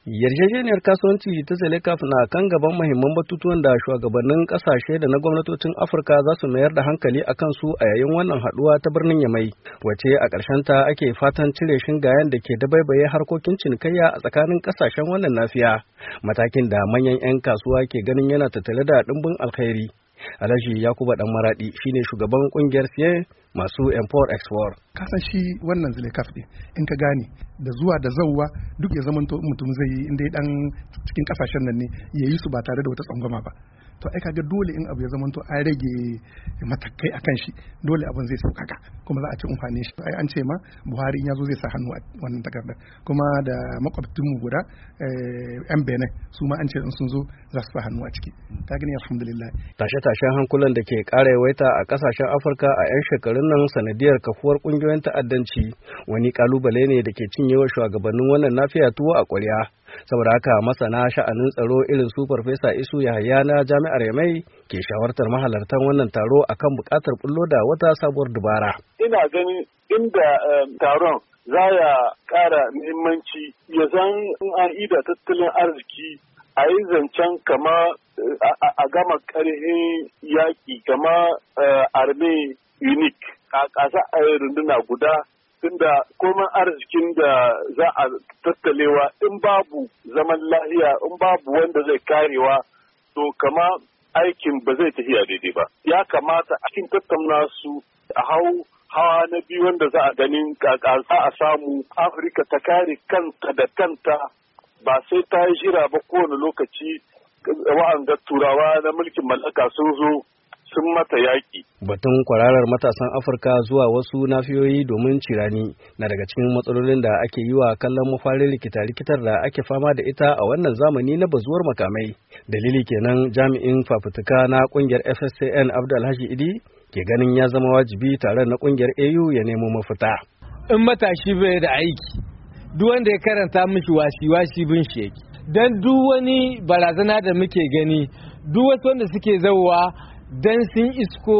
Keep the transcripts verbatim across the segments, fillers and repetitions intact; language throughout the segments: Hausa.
Yarjejeniyar kasuwanci ta Zelekaf na kan gaban muhimman batutuwan da shugabannin kasashe da na gwamnatocin Afirka za su mayar da hankali a kansu a yayin wannan haduwa ta birnin Yamai, wace a ta ake fatan cire shingayen da ke dabaibaye harkokin cinikayya a tsakanin kasashen wannan nafiya, matakin da manyan 'yan kasuwa ke ganin yana tattare da ɗimbin alkhairi. Alhaji Yakuba Dan Maradi shine shugaban kungiyar siye masu import export. Kasan shi wannan Zelekaf din in ka gane da zuwa da zauwa duk ya zamanto mutum zai yi inda dan cikin kasashen nan ne ya yi su ba tare da wata tsangwama ba. To ai kaga dole in abu ya zamanto an rage matakai akan shi dole abin zai saukaka kuma za a ci amfani shi. Ai an ce ma Buhari in yazo zai sa hannu a wannan takardar kuma da makwabtin mu guda yan Benin su ma an ce in sun zo za su sa hannu a ciki. Ka gani alhamdulillah. Tashe-tashen hankulan da ke ƙara yawaita a kasashen Afirka a 'yan shekarun nan sanadiyar kafuwar kungiyoyin ta'addanci wani kalubale ne da ke cinyewa shugabannin wannan nafiya tuwo a ƙwarya. Saboda haka masana sha'anin tsaro irin su Farfesa Isu Yahaya na Jami'ar Yamai ke shawartar mahalartan wannan taro akan buƙatar bullo da wata sabuwar dubara. Ina ganin inda taron za ya ƙara muhimmanci ya zan in an ida tattalin arziki a yi zancen kama a gama ƙarfin yaƙi kama arme unique a ƙasa a runduna guda tunda komai arzikin da za a tattalewa in babu zaman lahiya in babu wanda zai karewa to kama aikin ba zai tafiya daidai ba. Ya kamata a cikin tattauna su a hau hawa na biyu wanda za a ganin kakasa a samu Afirka ta kare kanta da kanta ba sai ta yi jira ba kowane lokaci wa'anga turawa na mulkin mallaka sun zo sun mata yaƙi. Batun kwararar matasan Afirka zuwa wasu nafiyoyi domin cirani na daga cikin matsalolin da ake yi wa kallon mafarin rikita-rikitar da ake fama da ita a wannan zamani na bazuwar makamai. Dalili kenan jami'in fafutuka na kungiyar F S C N Abdulhaji Idi ke ganin ya zama wajibi tare na kungiyar A U ya nemo mafita. In matashi bai da aiki, duk wanda ya karanta mishi wasi-wasi bin shi yake. Dan duk wani barazana da muke gani, duk wasu wanda suke zauwa dan sun isko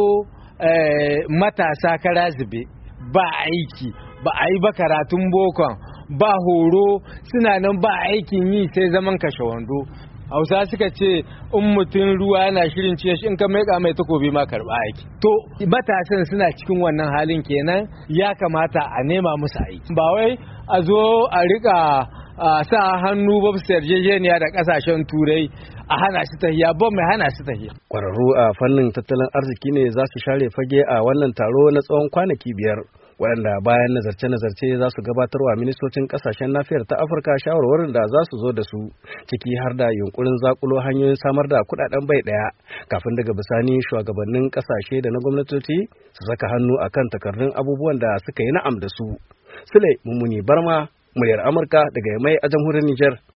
matasa kara zube ba aiki ba a yi ba karatun bokon ba horo suna nan ba aikin yi sai zaman kashe wando. Hausa suka ce in mutum ruwa yana shirin ciye shi in ka maika mai takobi ma karba aiki. To matasan suna cikin wannan halin kenan ya kamata a nema musu aiki. Ba wai a zo a rika sa hannu ba su yarjejeniya da kasashen turai a hana shi tahiya ba mai hana shi tahiya. Kwararru a fannin tattalin arziki ne za su share fage a wannan taro na tsawon kwanaki biyar, waɗanda bayan nazarce-nazarce za su gabatar wa ministocin kasashen nafiyar ta Afirka shawarwarin da za su zo da su, ciki har da yunkurin zakulo hanyoyin samar da kuɗaɗen bai ɗaya, kafin daga bisani shugabannin kasashe da na gwamnatoci su saka hannu akan takardun abubuwan da suka yi na'am da su. Sule Mummuni Barma, muryar Amurka daga Yamai a jamhuriyar Nijar.